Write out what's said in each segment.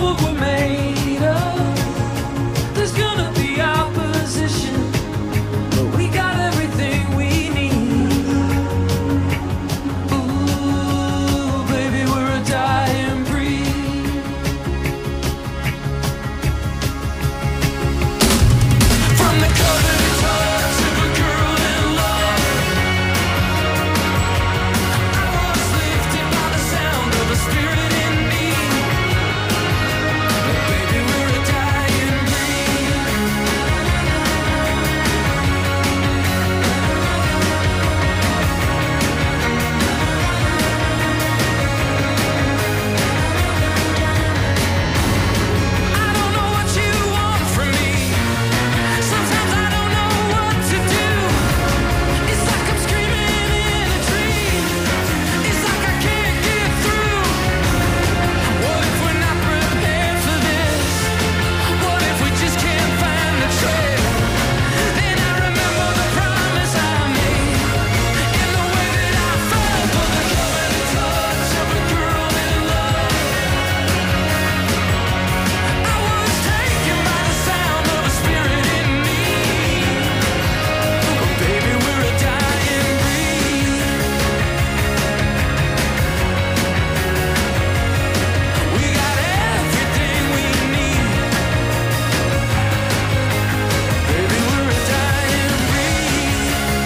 what we're made of. There's gonna be opposition, but we got everything we need. Ooh, baby, we're a dying breed. From the coveted touch of a girl in love, I was lifted by the sound of a spirit in me. Baby, we're a dying breed. I don't know what you want from me. Sometimes I don't know what to do. It's like I'm screaming in a dream. It's like I can't get through. What if we're not prepared for this? What if we just can't find the trail? Then I remember the promise I made and the way that I felt for the coveted touch of a girl in love. I was taken by the sound of a spirit in me. Oh, baby, we're a dying breed. We got everything we need. Baby, we're a dying breed.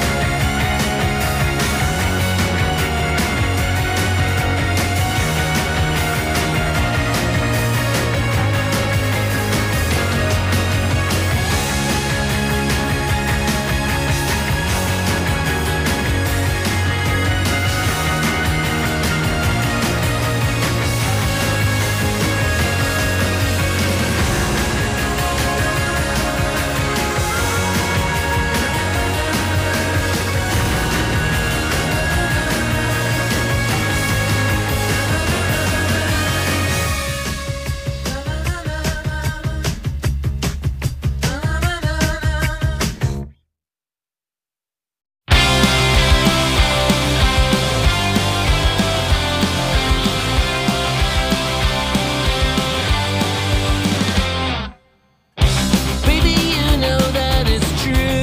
Baby, you know that it's true.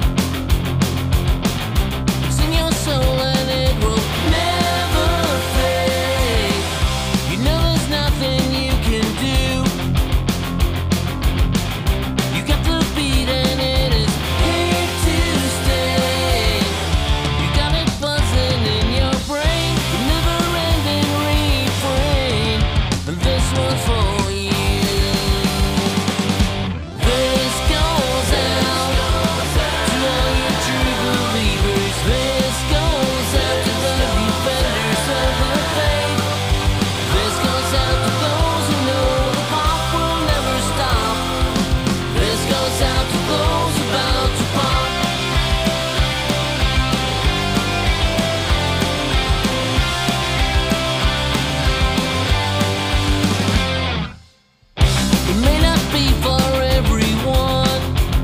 It's in your soul and it will never fade. You know there's nothing you can do. You got the beat and it is here to stay. You got it buzzing in your brain, the never-ending refrain, and this one's for you. This goes out to all you true believers. This goes out to the defenders of the faith. This goes out to those who know the pop will never stop. This goes out to those about to pop. It may not be for everyone.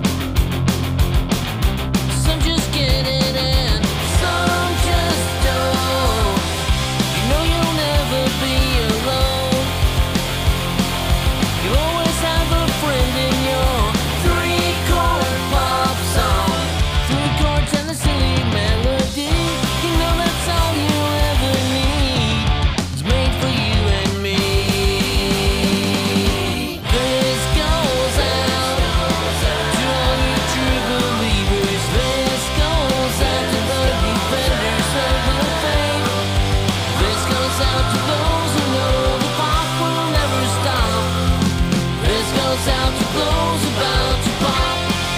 Some just get it and some just don't. You know you'll never be alone. You'll always have a friend in your three-chord pop song. Three chords and a silly melody. You know that's all you ever need. It's made for you and me. This goes out to all you true believers. This goes out to the defenders of the faith. This goes out to those who know the pop will never stop. This goes out to those about to pop.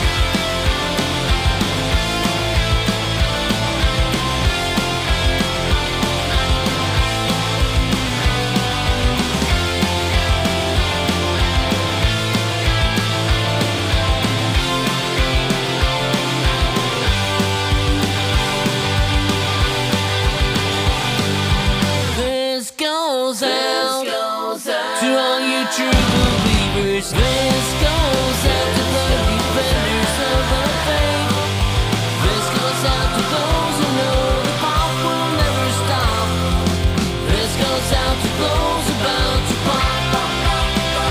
This goes out to all you true believers. This goes out to the defenders of the faith. This goes out to those who know the pop will never stop. This goes out to those about to pop.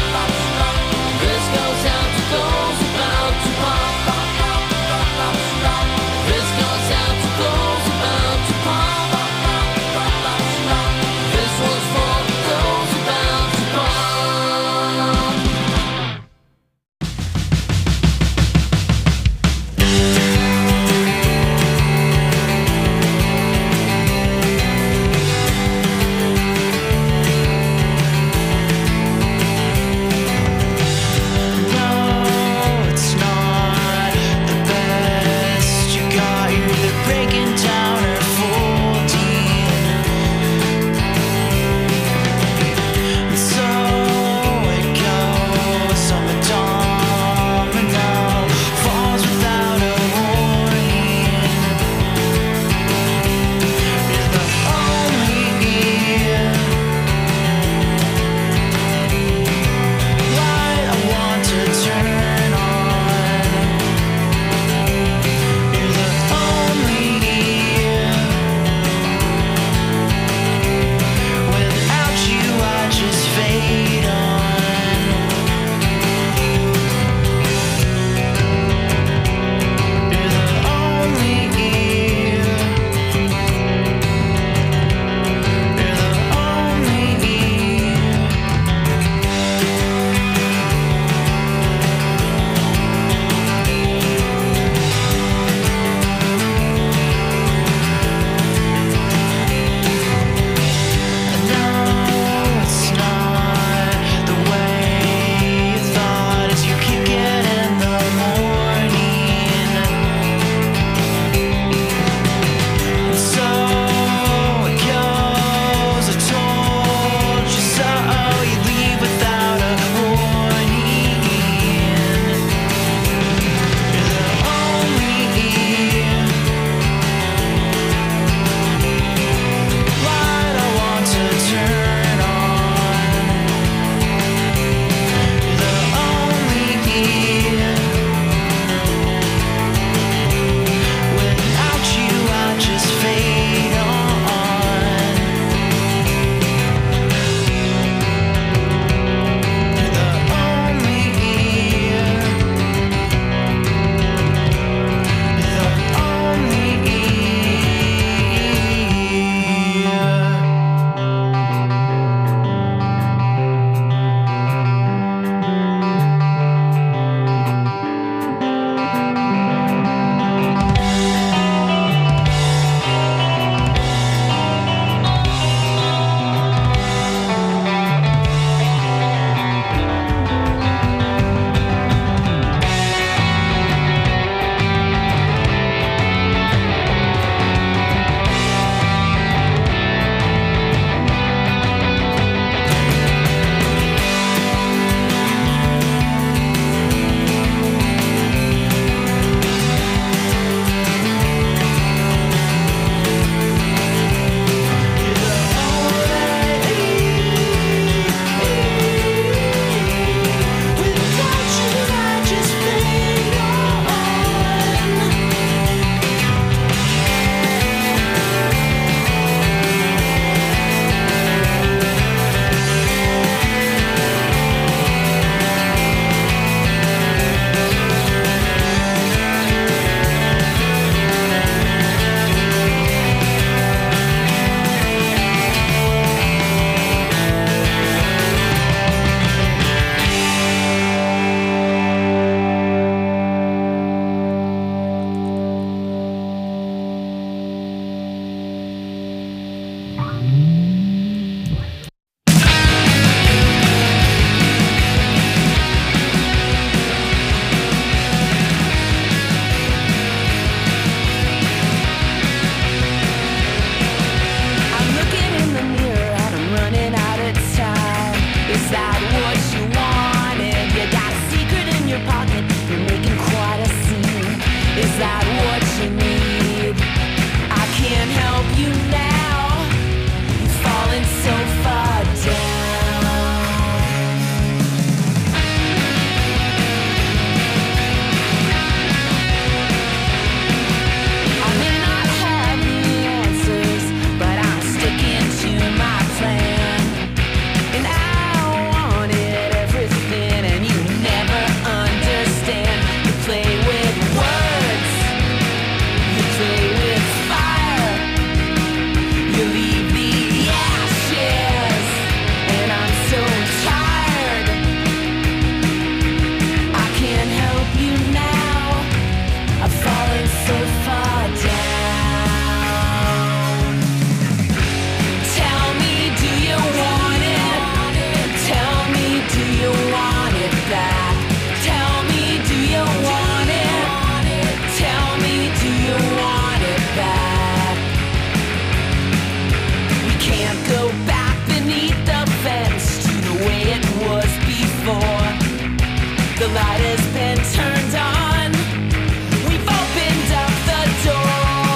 The light has been turned on. We've opened up the door.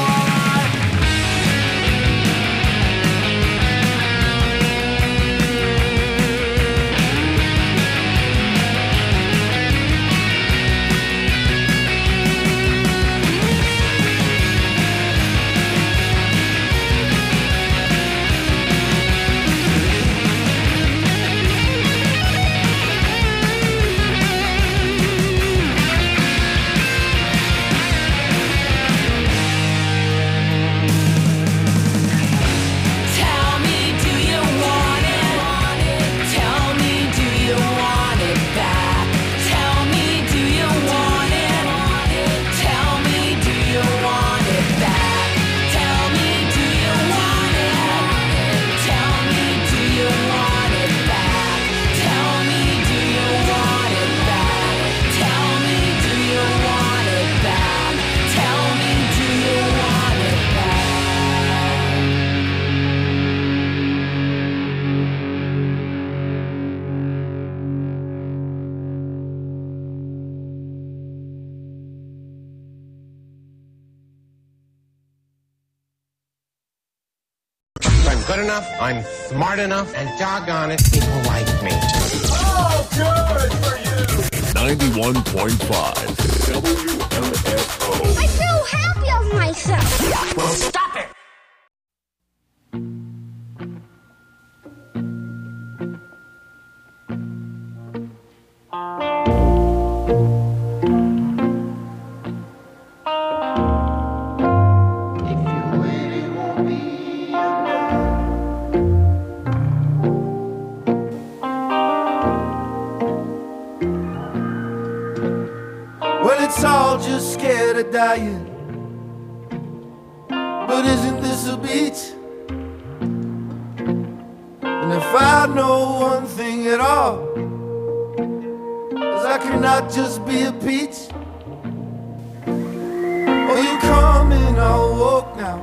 I'm good enough, I'm smart enough, and doggone it, people like me. Oh, good for you! 91.5 WMFO. I feel happy of myself. Well, stop it! Well, it's all just scared of dying. But isn't this a beach? And if I know one thing at all, is I cannot just be a peach. Oh, you coming, I'll walk now.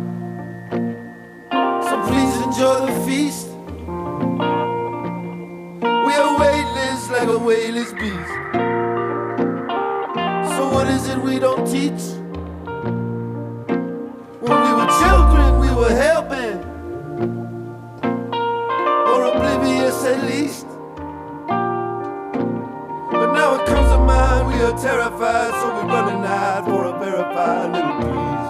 So please enjoy the feast. We are weightless like a weightless beast. So what is it we don't teach? When we were children, we were hell-bent, or oblivious at least. But now it comes to mind, we are terrified, so we run and hide for a verified little piece.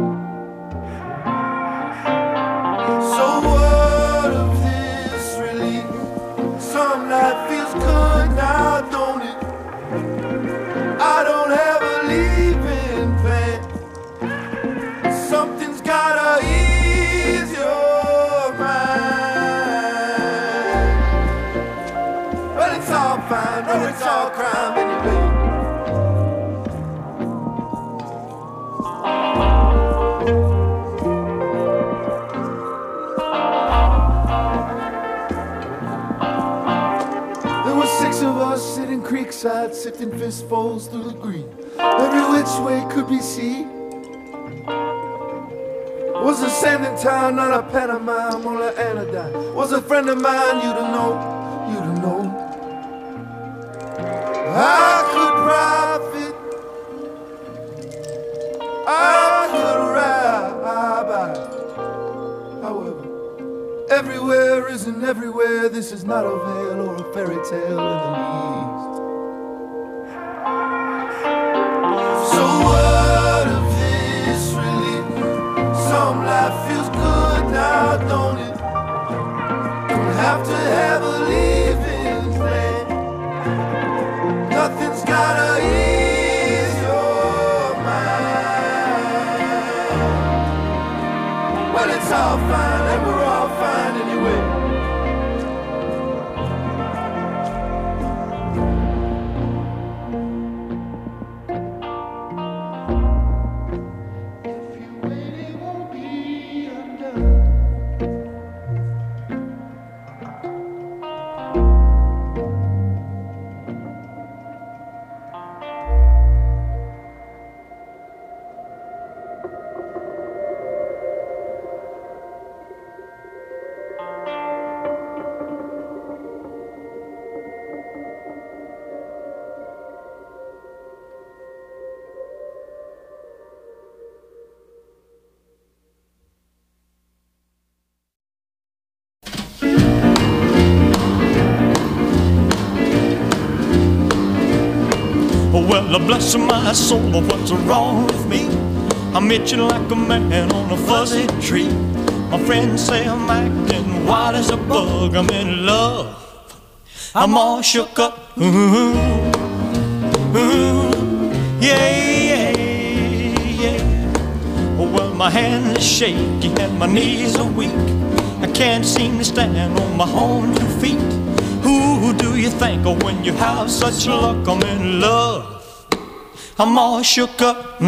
So what of this relief? Some life feels good now, don't it? I don't have a leaving plan. Something's gotta ease your mind. Well, it's all fine, no, it's all crime anyway. There were 6 of us sitting creekside, sifting fistfuls through the green. Every which way could be seen. Was a sanding town, not a pantomime or an anodyne. Was a friend of mine, you to know, you to know. I could profit, I could ride. However, everywhere isn't everywhere. This is not a veil or a fairy tale in the least. So what of this relief? Some life feels good now, don't it? Don't have to have a leaving plan. Nothing's gotta ease your mind. Well, it's all fine and we're all fine anyway. Well, bless my soul, what's wrong with me? I'm itching like a man on a fuzzy tree. My friends say I'm acting wild as a bug. I'm in love, I'm all shook up. Yeah, well, my hands are shaky and my knees are weak. I can't seem to stand on my own 2 feet. Who do you think of when you have such luck? I'm in love, I'm all shook up.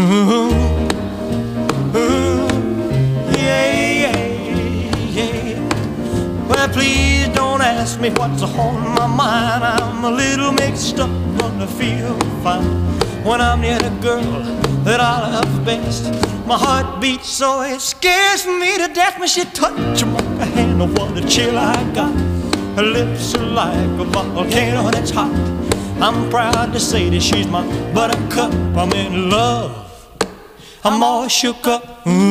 Well, please don't ask me what's on my mind. I'm a little mixed up, but I feel fine when I'm near the girl that I love best. My heart beats so it scares me to death when she touches my hand. Oh, what a chill I got. Her lips are like a volcano that's hot. I'm proud to say that she's my buttercup. I'm in love, I'm all shook up.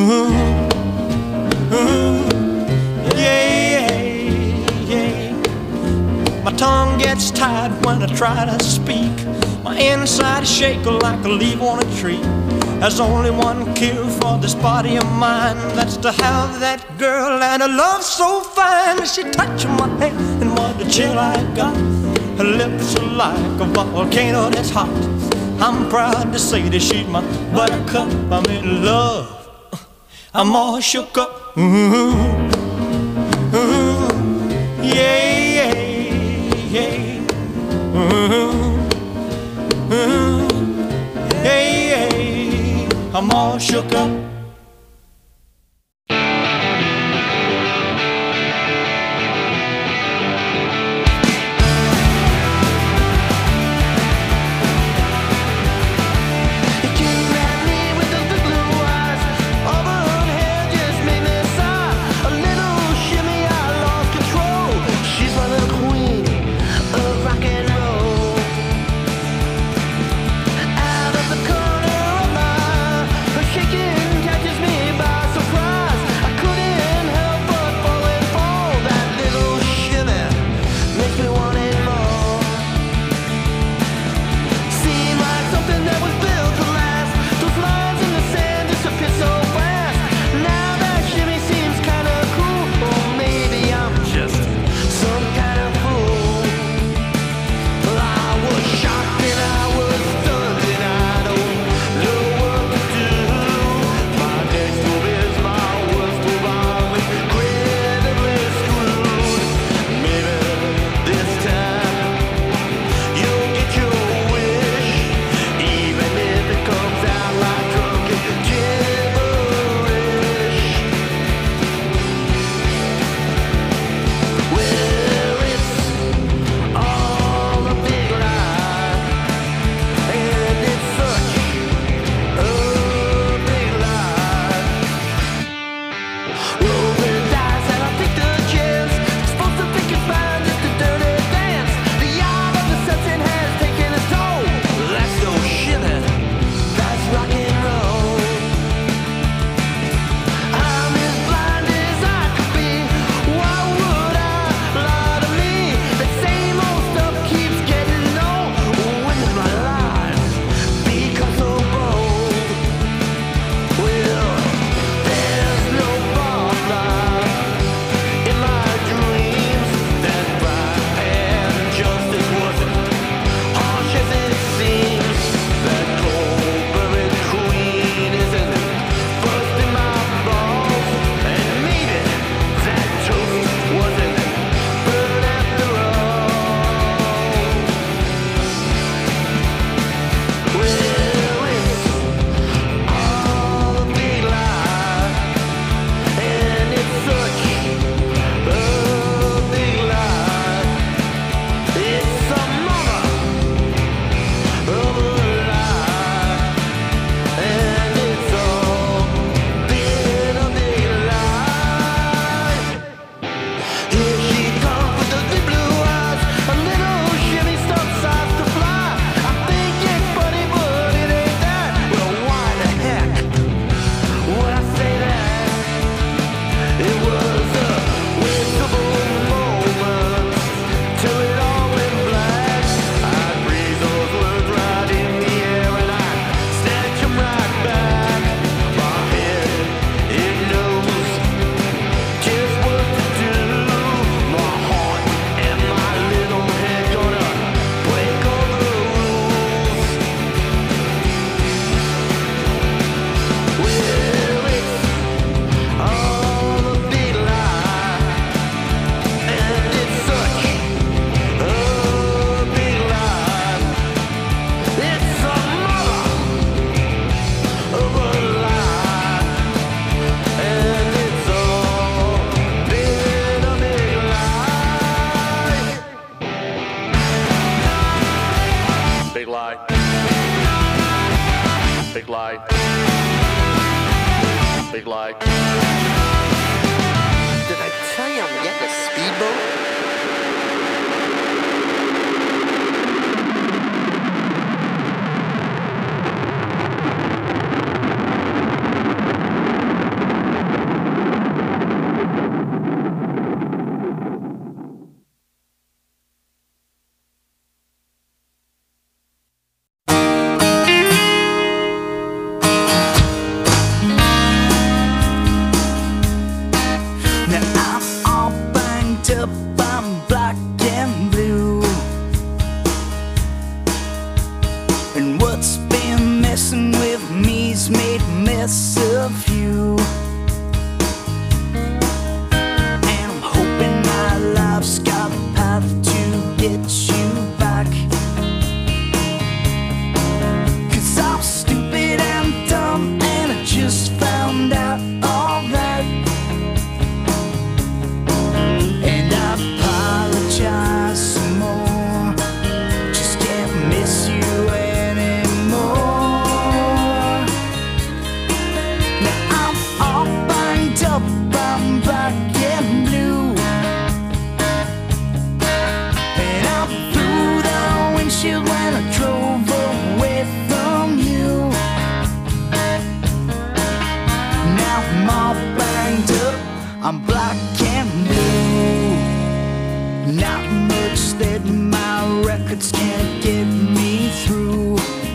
My tongue gets tied when I try to speak. My inside is shaking like a leaf on a tree. There's only one cure for this body of mine, that's to have that girl and a love so fine. She touched my hand and what a chill I got. Her lips are like a volcano that's hot. I'm proud to say that she's my buttercup. I'm in love, I'm all shook up. I'm all shook up. Shaking Big light. Big light. Did I tell you I'm getting a speedboat? I'm black and blue, and what's been messing with me's made a mess of you. And I'm hoping my life's got a path to get you back, 'cause I'm stupid and dumb, and I just found out all that. Some more, just can't miss you anymore. Now I'm all banged up, I'm black and blue, and I'm through the windshield when I drove away from you. Now I'm all banged up, I'm black and blue. Not much that my records can't get me through,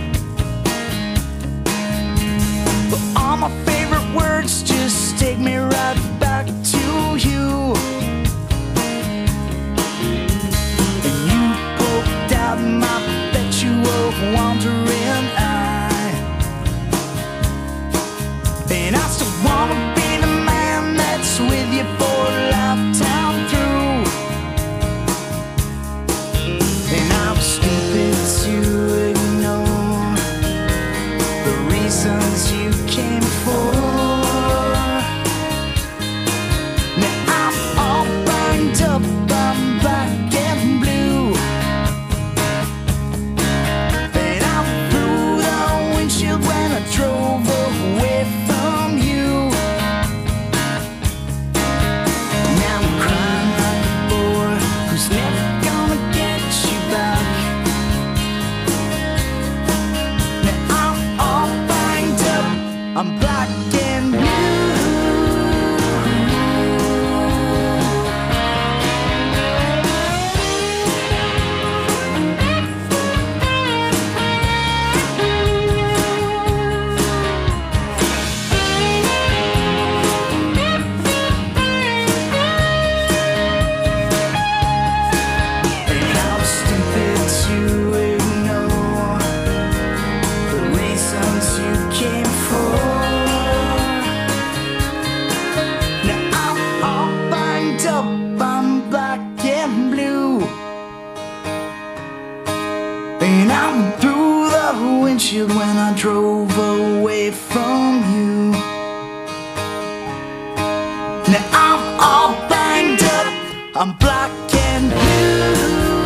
but all my favorite words just take me right back to you. And you poked out my perpetual wandering eye, and I still wanna be the man that's with you for a lifetime through. And I'm stupid to ignore the reasons you came for. Now I'm all banged up, I'm black and blue, and I'm through the windshield when I drove away from you. Now I'm crying like a boy who's never gonna get you back. Now I'm all banged up, I'm black and blue. And I'm stupid to ignore the reasons you came for. Now I'm all banged up, I'm black and blue, and I'm through the windshield when I drove away from you. Now I'm all banged up, I'm black and blue.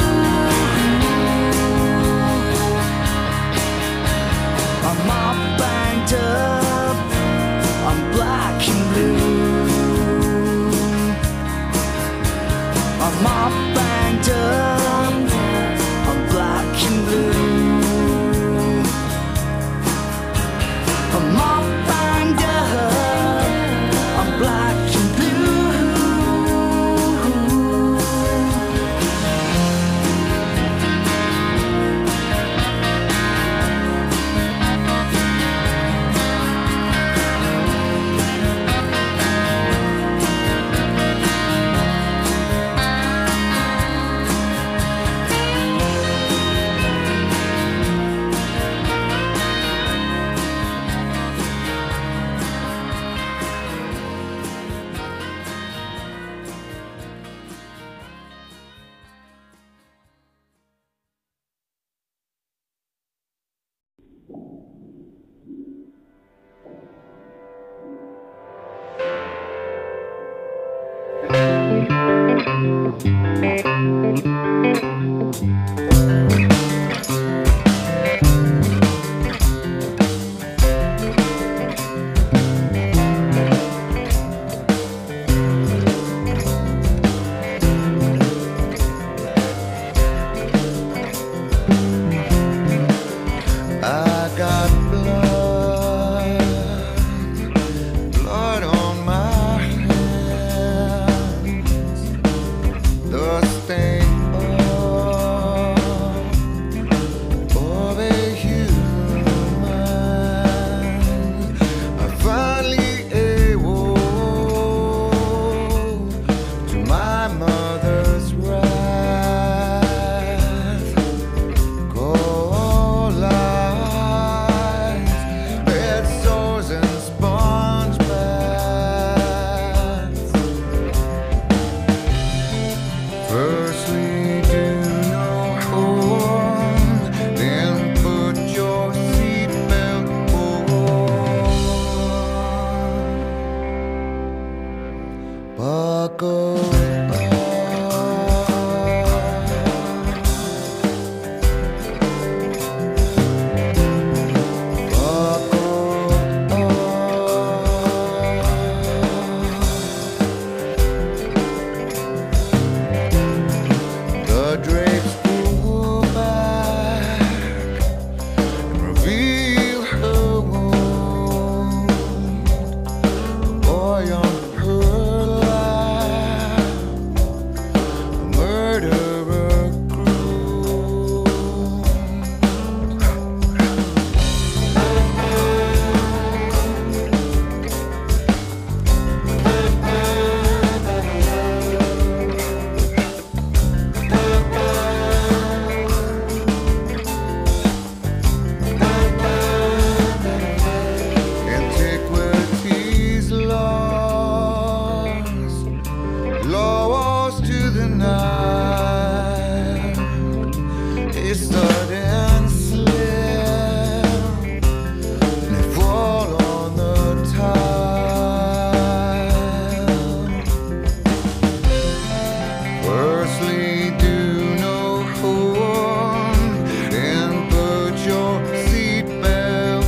I'm all banged up, I'm black and blue. I'm all banged up, I'm black and blue. I'm all banged up, I'm black and blue. and slip, they fall on the tile. Firstly, do no harm and put your seatbelt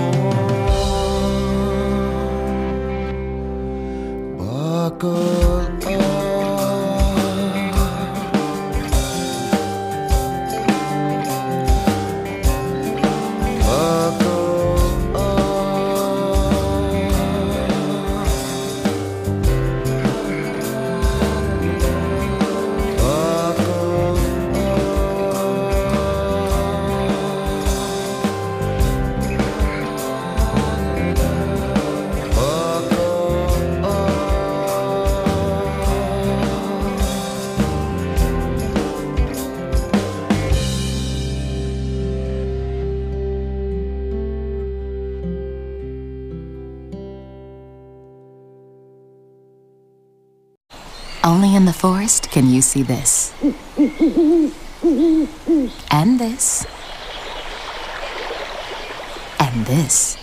on. Buckle up. Only in the forest can you see this. And this. And this.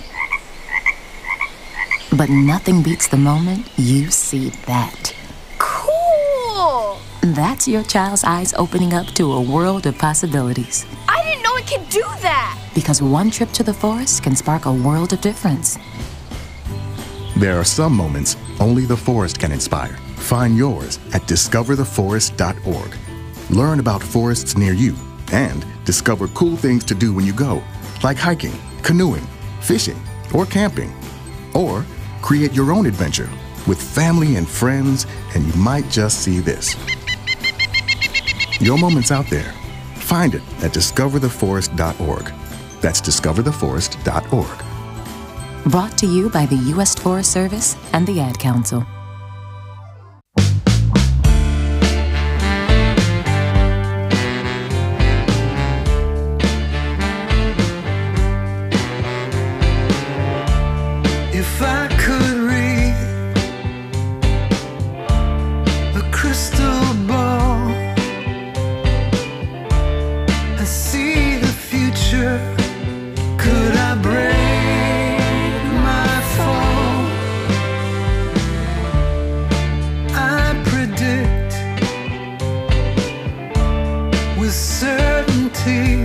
But nothing beats the moment you see that. Cool! That's your child's eyes opening up to a world of possibilities. I didn't know it could do that! Because one trip to the forest can spark a world of difference. There are some moments only the forest can inspire. Find yours at discovertheforest.org. Learn about forests near you and discover cool things to do when you go, like hiking, canoeing, fishing, or camping. Or create your own adventure with family and friends, and you might just see this. Your moment's out there. Find it at discovertheforest.org. That's discovertheforest.org. Brought to you by the U.S. Forest Service and the Ad Council. If I could read a crystal ball and see the future, could I break my fall? I predict with certainty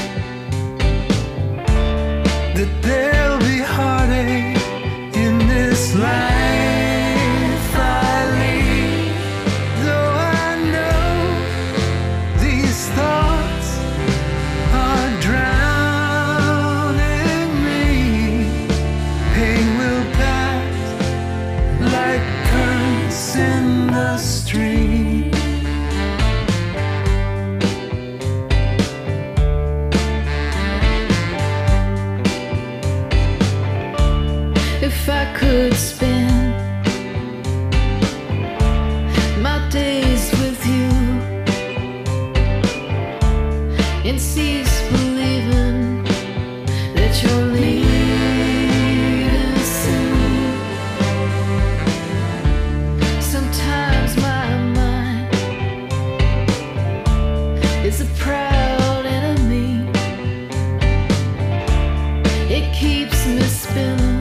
that there'll be heartache in this life I lead. Though I know these thoughts are drowning me, pain will pass like currents in the stream. If I could spend my days with you and cease believing that you're leaving soon. Sometimes my mind is a proud enemy. It keeps me spinning.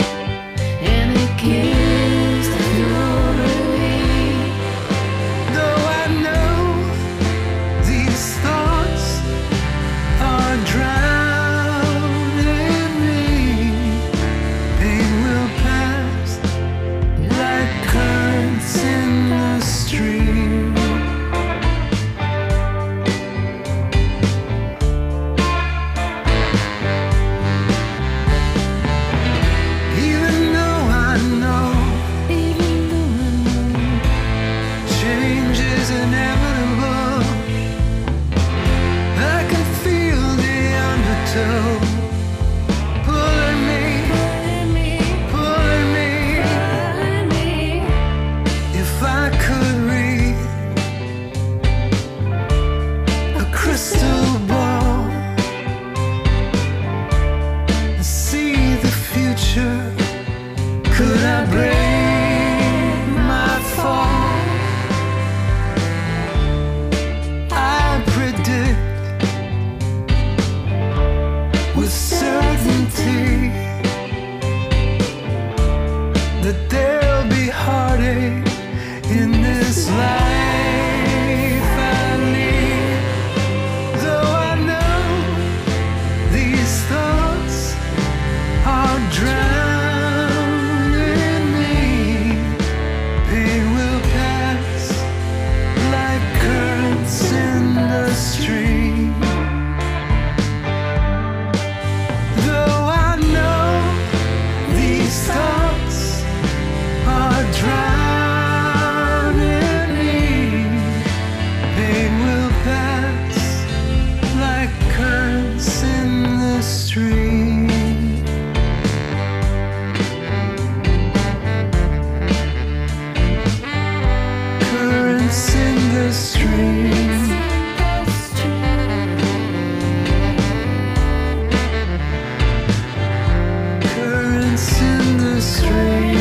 Though I know these thoughts are drowning me, pain will pass like currents in the stream. Even though I know change is inevitable, I can feel the undertow pulling me. If I could read a crystal ball and see the future, could I break my fall? I predict with certainty that there'll be heartache in this life I lead. Though I know these thoughts are drowning me, pain will pass like currents in the stream. Though I know these thoughts are drowning me, pain will pass like currents in the stream. Currents in the stream. Currents in the stream.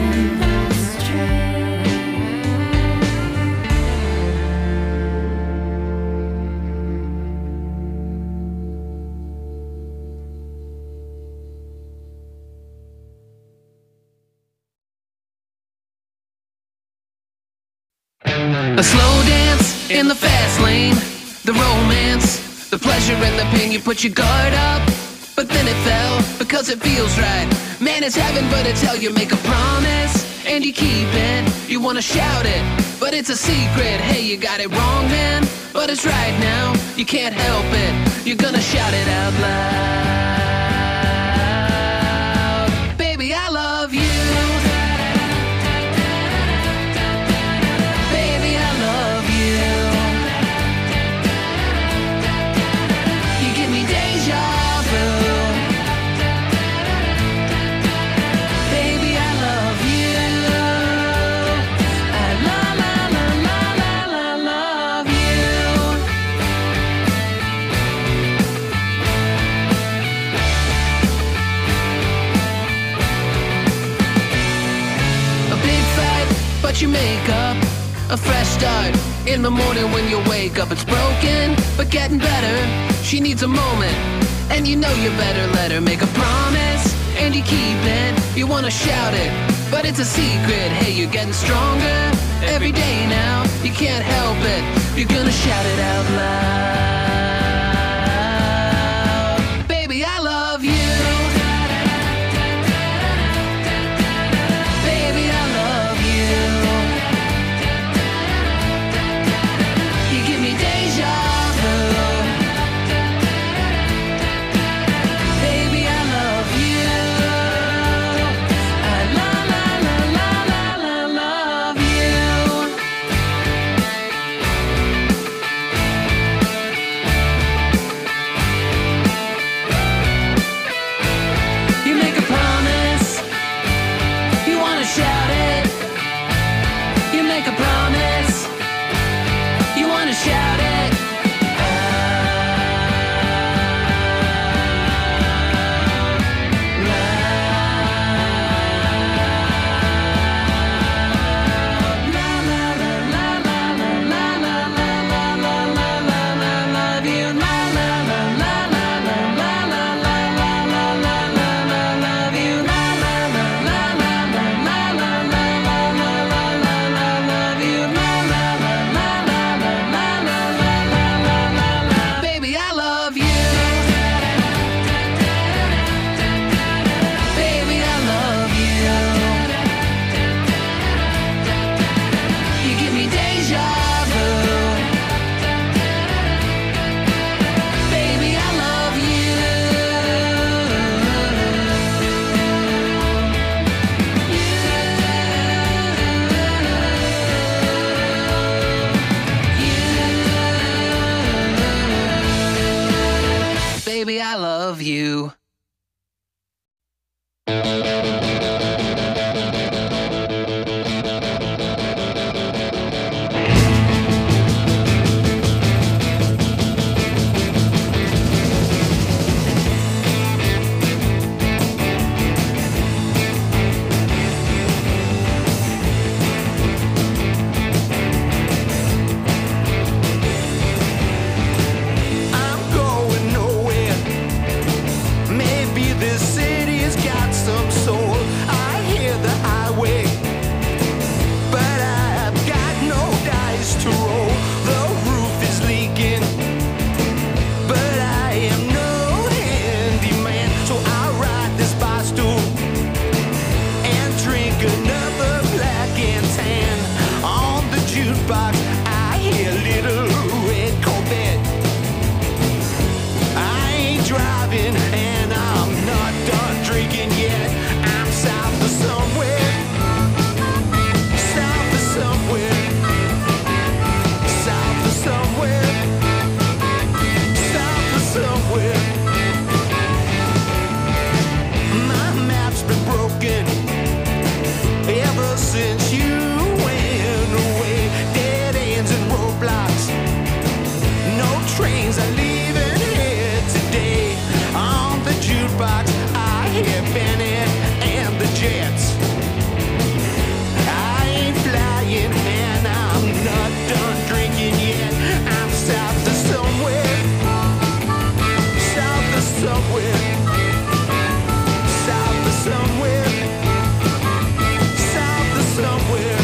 A slow dance in the fast lane, the romance, the pleasure and the pain. You put your guard up, but then it fell because it feels right. Man, it's heaven, but it's hell. You make a promise and you keep it. You wanna shout it, but it's a secret. Hey, you got it wrong, man, but it's right now. You can't help it. You're gonna shout it out loud. Baby, I love you. You make up a fresh start in the morning when you wake up. It's broken, but getting better. She needs a moment, and you know you better let her. Make a promise, and you keep it. You wanna shout it, but it's a secret. Hey, you're getting stronger every day now. You can't help it. You're gonna shout it out loud. Baby, I love you. Shout it. Baby, I love you. leaving, and I'm not done drinking yet. I'm south of somewhere, south of somewhere, south of somewhere, south of somewhere. My map's been broken ever since you went away. Dead ends and roadblocks, no trains are leaving here today. On the jukebox I hear Bennett and the Jets. I ain't flying and I'm not done drinking yet. I'm south of somewhere, south of somewhere, south of somewhere, south of somewhere.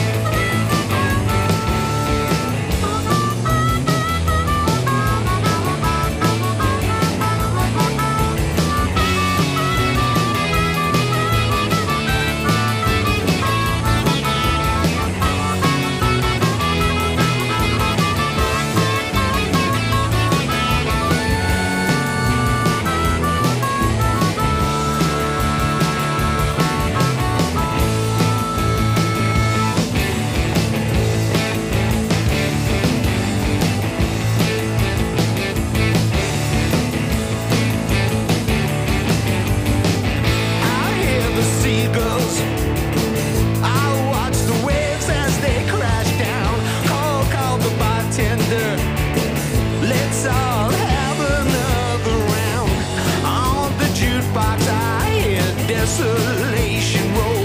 Desolation Row.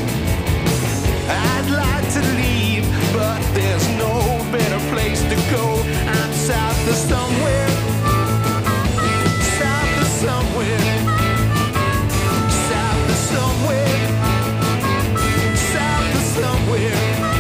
I'd like to leave, but there's no better place to go. I'm south of somewhere, south of somewhere, south of somewhere, south of somewhere.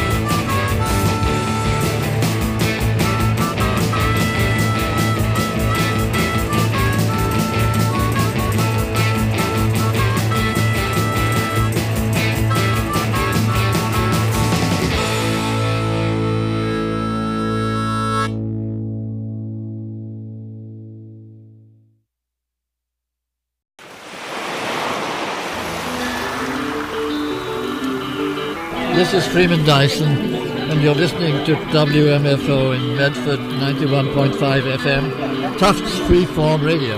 This is Freeman Dyson, and you're listening to WMFO in Medford 91.5 FM, Tufts Freeform Radio.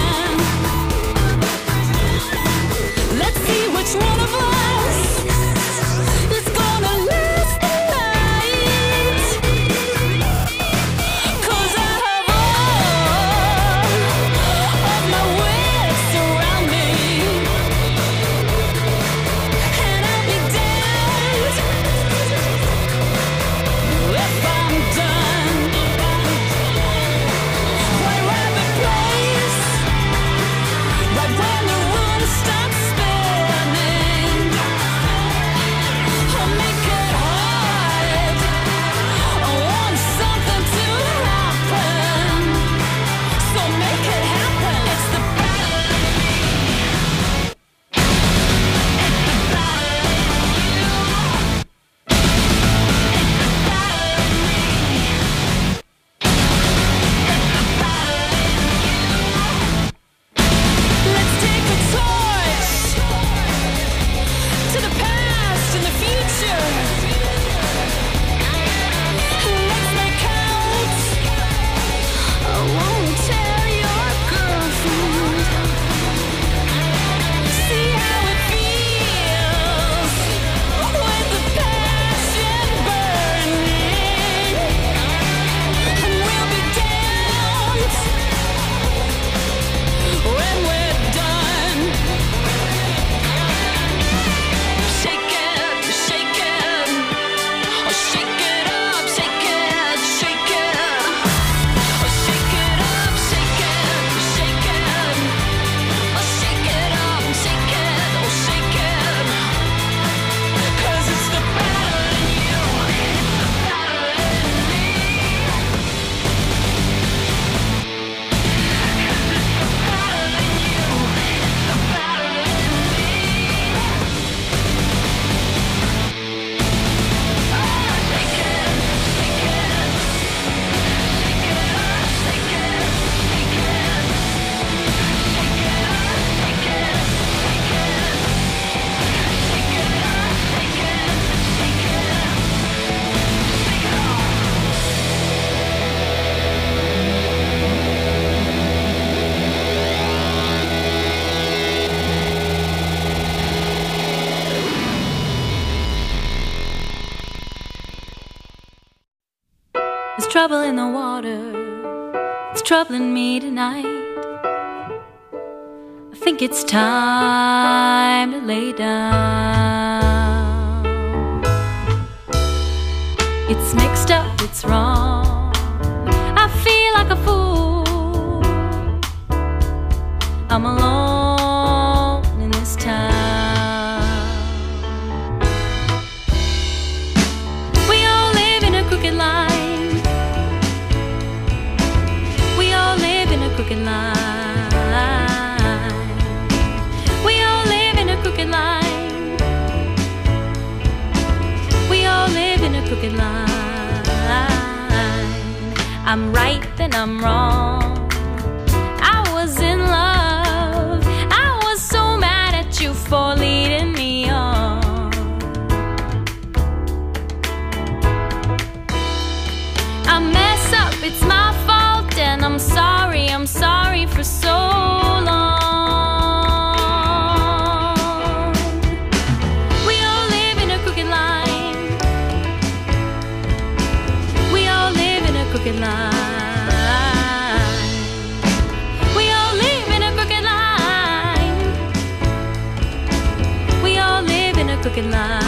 Let's see which one of us trouble in the water. It's troubling me tonight. I think it's time to lay down. It's mixed up, it's wrong. I feel like a fool. I'm alone in this town. We all live in a crooked line. We all live in a crooked line. We all live in a crooked line. We all live in a crooked line. I'm right, then I'm wrong. I was in love. I was so mad at you for leading me on. I mess up, it's my fault, and I'm sorry for so long. We all live in a crooked line. We all live in a crooked line. We all live in a crooked line. We all live in a crooked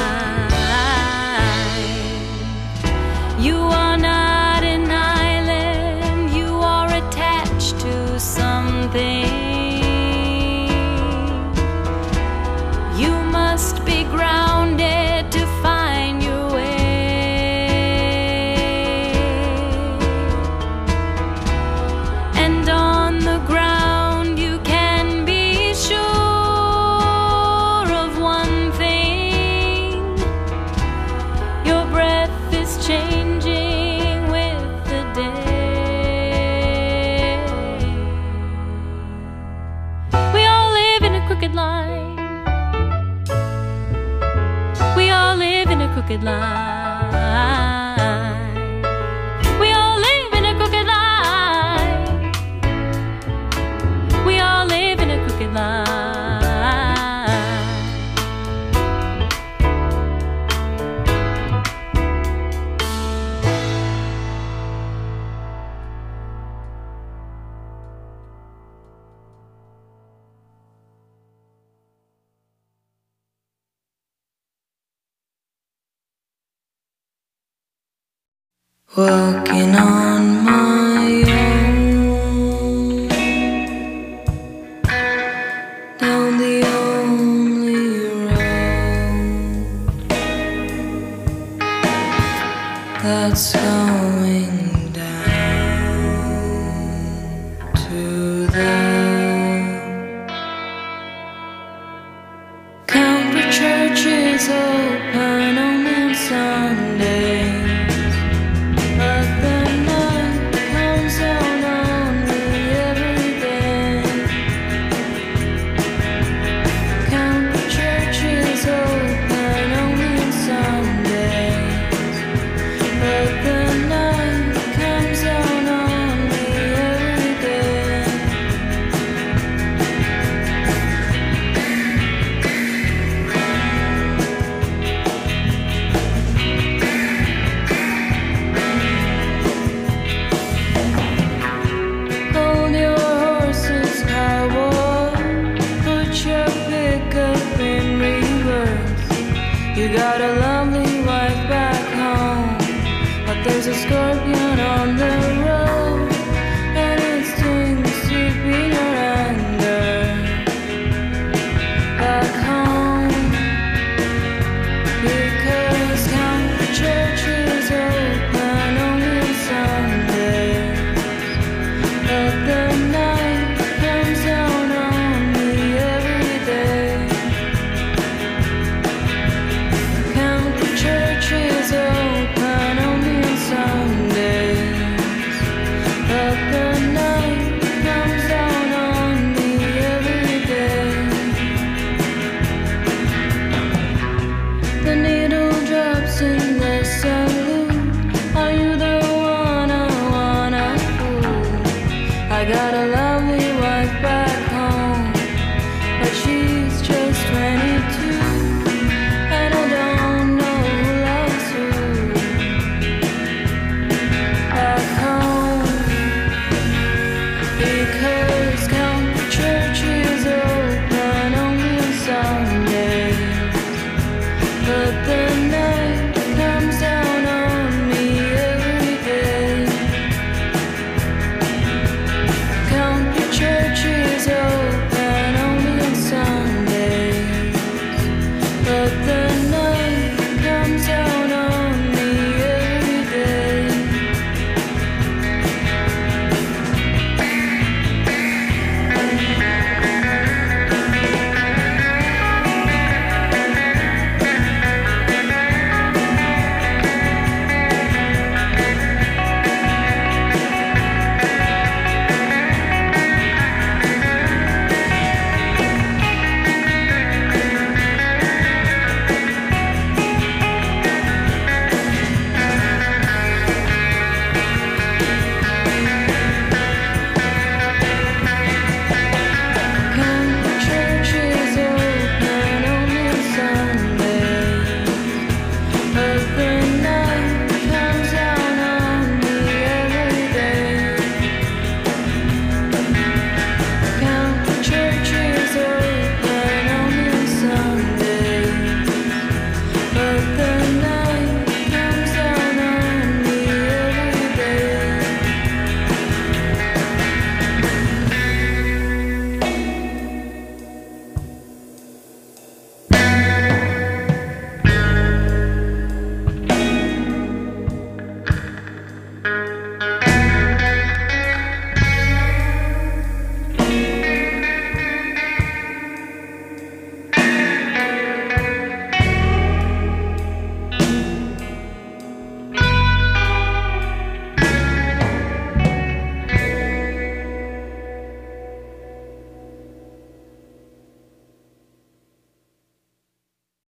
line. You are not an island. You are attached to something. You must be grounded to find your way. And on the ground you can be sure of one thing. Your breath is changing with the day. We all live in a crooked line. We all live in a crooked line. We all live in a crooked line. We all live in a crooked line. Walking on my own down the only road that's going down to the Calvary Church is open only on Sunday. But the night comes down on me every day. Calvary Church is open only on Sundays. But the night comes down on me every day. Hold your horses, cowboy. Put your pickup in reverse. You got a lovely wife back home, but there's a scorpion on the road, and it's doing the sweep in your anger. Back home, because Calvary Church is open only on Sundays. But the night comes down on me every day. Calvary Church is open only on Sundays.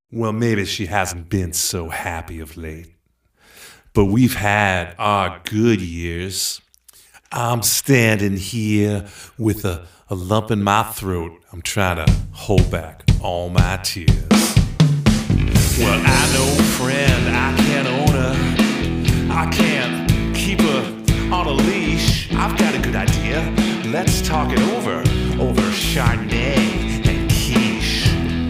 Well, maybe she hasn't been so happy of late. But we've had our good years. I'm standing here with a lump in my throat. I'm trying to hold back all my tears. Well, I know, friend, I can't own her. I can't keep her on a leash. I've got a good idea. Let's talk it over Chardonnay and quiche.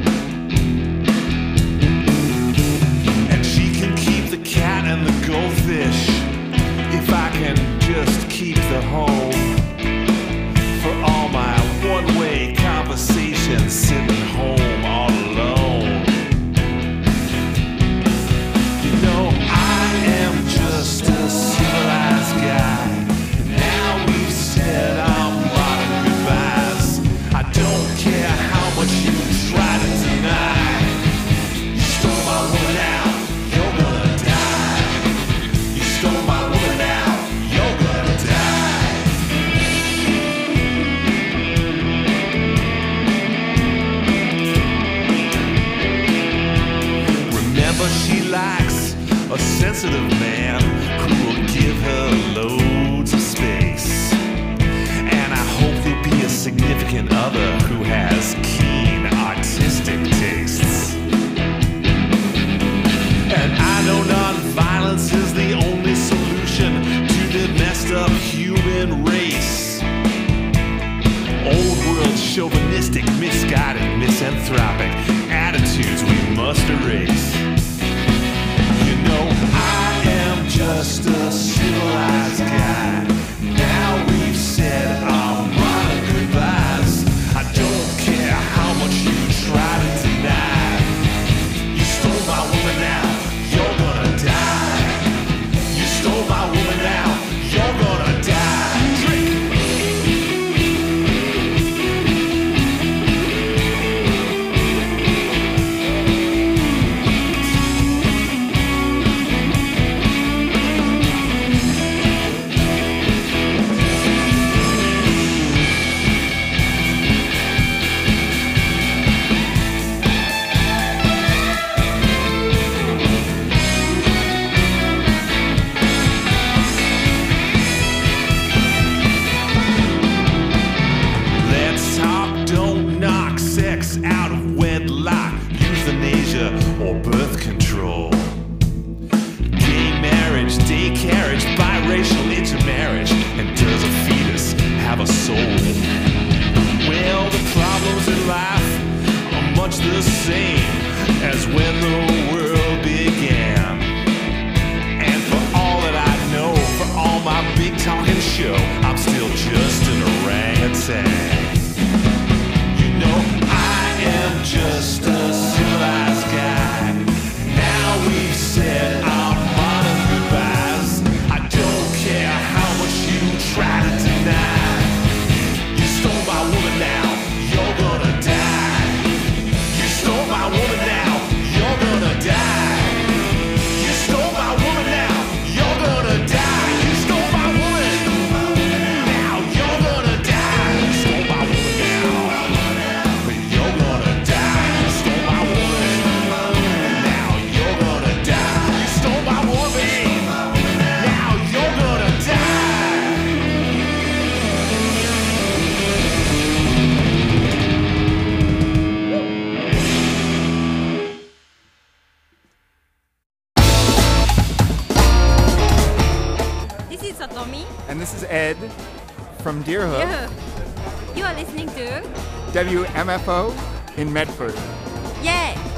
And she can keep the cat and the goldfish if I can just keep the home for all my one-way conversations sitting home all alone. You know, I am just a civilized guy. Now we've said our modern goodbyes. I don't care how much you try to deny. You stole my woman out, you're gonna die. You stole my woman out, you're gonna die. Remember, she likes a sensitive man who will give her loads of space. And I hope there'll be a significant other who has keen artistic tastes. And I know nonviolence is the only solution to the messed up human race. Old world chauvinistic, misguided, misanthropic attitudes we must erase. You know, I am just a civilized guy. Now we've said our modern goodbyes. I don't care how much you try to deny. You stole my woman now, you're gonna die. You stole my woman now, you're gonna die. Drink. Let's talk, don't knock sex out of wedlock, euthanasia or birth control. Gay marriage, day carriage, biracial intermarriage, and does a fetus have a soul? Well, the problems in life are much the same as when the world began. And for all that I know, for all my big talking show, I'm still just an orangutan. You know, I am just a civilized guy. Now we've said our modern goodbyes. I don't care how much you try to deny. You stole my woman now, you're gonna die. You stole my woman now, you're gonna die. You stole my woman now, you're gonna die. You stole my woman now, you're gonna die. You stole my woman now, but you're gonna die. You stole my woman now, you're gonna die. You stole my woman now, you're gonna die. This is Satomi. And this is Ed from Deerhook, Yeah. You are listening to WMFO in Medford. Yeah.